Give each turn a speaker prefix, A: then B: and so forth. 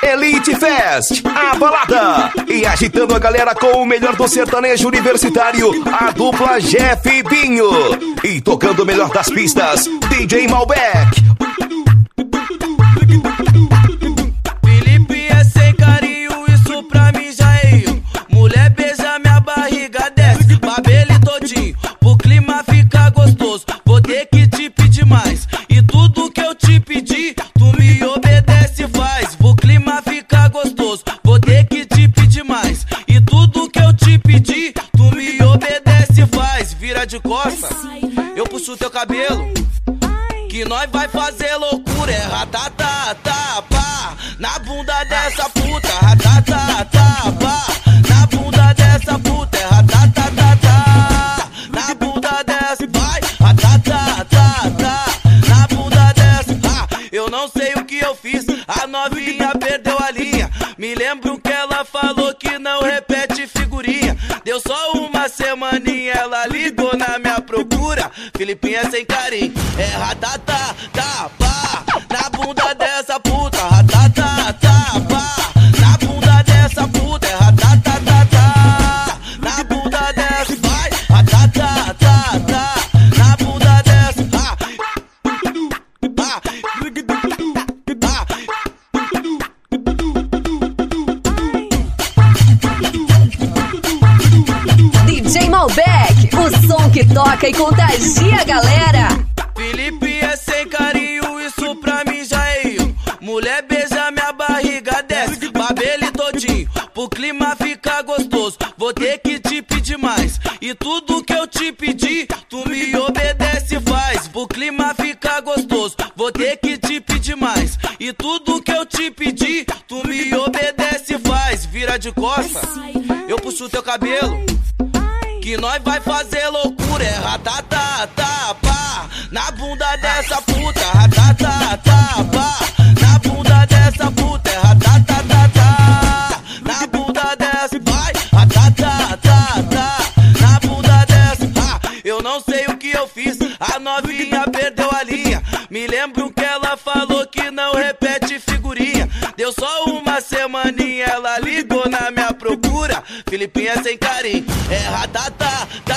A: Elite Fest, a balada. E agitando a galera com o melhor do sertanejo universitário, a dupla Jeff e Binho. E tocando o melhor das pistas, DJ Malbec.
B: Felipe é sem carinho, isso pra mim já é erro. Mulher beija minha barriga, desce, babele todinho. Pro clima ficar gostoso, vou ter que te pedir mais. E tudo que eu te pedi, tu me obedece e faz. Pro clima ficar gostoso, vou ter que te pedir mais. E tudo que eu te pedi, tu me obedece e faz. Vira de costas, eu puxo teu cabelo, que nós vai fazer loucura. É ratatá, pá, na bunda dessa puta. Ratatá, pá, na bunda dessa puta. É ratatá, na bunda dessa. Vai, ratatá, na bunda dessa. Eu não sei o que eu fiz, a novinha perdeu a linha. Me lembro que ela falou que não repete figurinha. Deu só uma semaninha, ela ligou na minha procura. Filipinha sem carinho, é ratatá, pá, na bunda dessa puta. Ratatá, pá, na bunda dessa puta. É ratatá, na bunda dessa. Vai, ratatá, na bunda dessa.
C: DJ Malbec, o som que toca e contagia a galera.
B: Felipe é sem carinho, isso pra mim já é erro. Mulher beija minha barriga, desce, babele todinho. Pro clima ficar gostoso, vou ter que te pedir mais. E tudo que eu te pedi, tu me obedece e faz. Pro clima ficar gostoso, vou ter que te pedir mais. E tudo que eu te pedi, tu me obedece e faz. Vira de costas, eu puxo teu cabelo, que nós vai fazer loucura. É ratatá, pá, na bunda dessa puta. Ratatá, pá, na bunda dessa puta. É ratatá, na bunda dessa. Vai, ratatá, na bunda dessa. Eu não sei o que eu fiz, a novinha perdeu a linha. Me lembro que ela falou que não repete figurinha. Deu só uma semaninha, ela ligou na minha procura. Filipinha sem carinho, é ratatá,